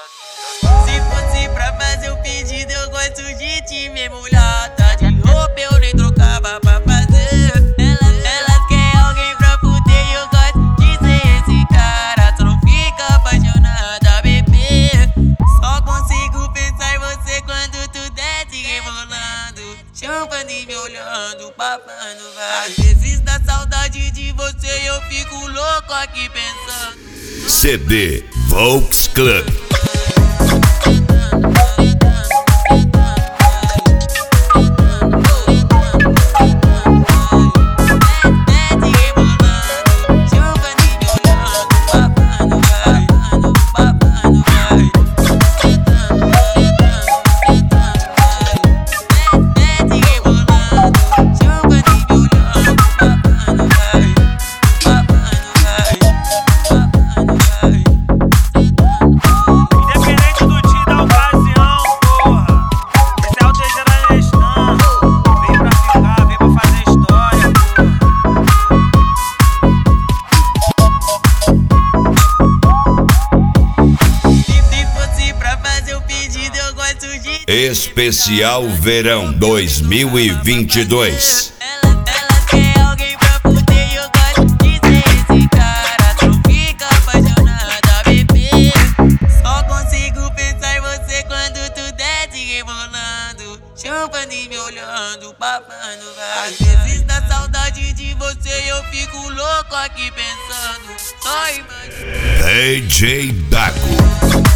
Se fosse pra fazer o pedido, eu gosto de te ver molhada. De roupa eu nem trocava pra fazer. Elas querem alguém pra fuder e eu gosto de ser esse cara. Só não fica apaixonada, bebê. Só consigo pensar em você quando tu desce rebolando, chamando e me olhando, babando, vai. Às vezes dá saudade de você e eu fico louco aqui pensando. CD Volks Club. Especial Verão 2022. Elas querem alguém pra fuder e eu gosto de ser esse cara. Só não fica apaixonada, bebê. Só consigo pensar em você quando tu desce rebolando, chamando e me olhando, babando, vai. Às vezes dá saudade de você e eu fico louco aqui pensando. Só imagina. DJ Dago.